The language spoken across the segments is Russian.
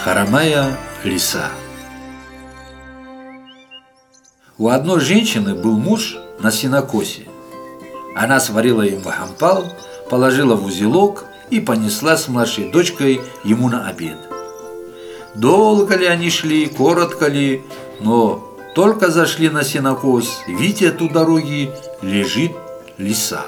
Хромая лиса. У одной женщины был муж на сенокосе. Она сварила ему хампал, положила в узелок и понесла с младшей дочкой ему на обед. Долго ли они шли, коротко ли, но только зашли на сенокос, видят у дороги лежит лиса.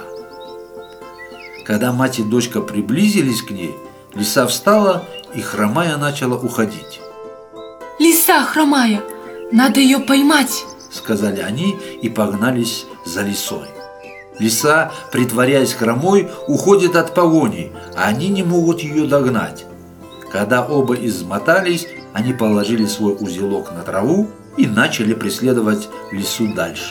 Когда мать и дочка приблизились к ней, лиса встала и, хромая, начала уходить. «Лиса хромая, надо ее поймать!» — сказали они и погнались за лисой. Лиса, притворяясь хромой, уходит от погони, а они не могут ее догнать. Когда оба измотались, они положили свой узелок на траву и начали преследовать лису дальше.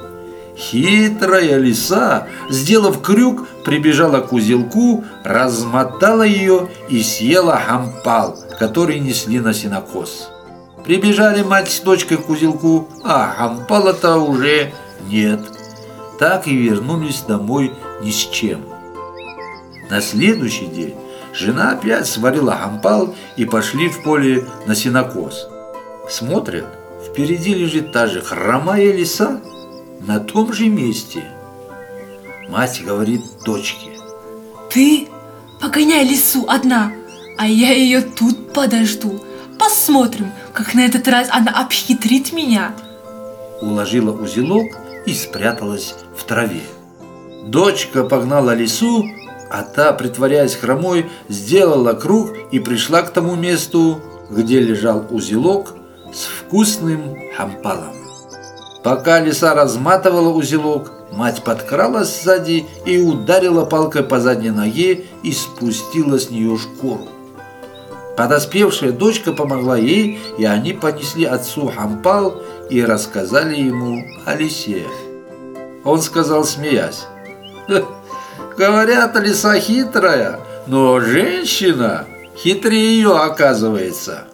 Хитрая лиса, сделав крюк, прибежала к узелку, размотала ее и съела хампал, который несли на сенокос. Прибежали мать с дочкой к узелку, а хампала-то уже нет. Так и вернулись домой ни с чем. На следующий день жена опять сварила хампал и пошли в поле на сенокос. Смотрят, впереди лежит та же хромая лиса на том же месте. Мать говорит дочке: «Ты погоняй лису одна, а я ее тут подожду. Посмотрим, как на этот раз она обхитрит меня». Уложила узелок и спряталась в траве. Дочка погнала лису, а та, притворяясь хромой, сделала круг и пришла к тому месту, где лежал узелок с вкусным хампалом. Пока лиса разматывала узелок, мать подкралась сзади и ударила палкой по задней ноге и спустила с нее шкуру. Подоспевшая дочка помогла ей, и они понесли отцу хампал и рассказали ему о лисе. Он сказал, смеясь: «Говорят, лиса хитрая, но женщина хитрее ее оказывается».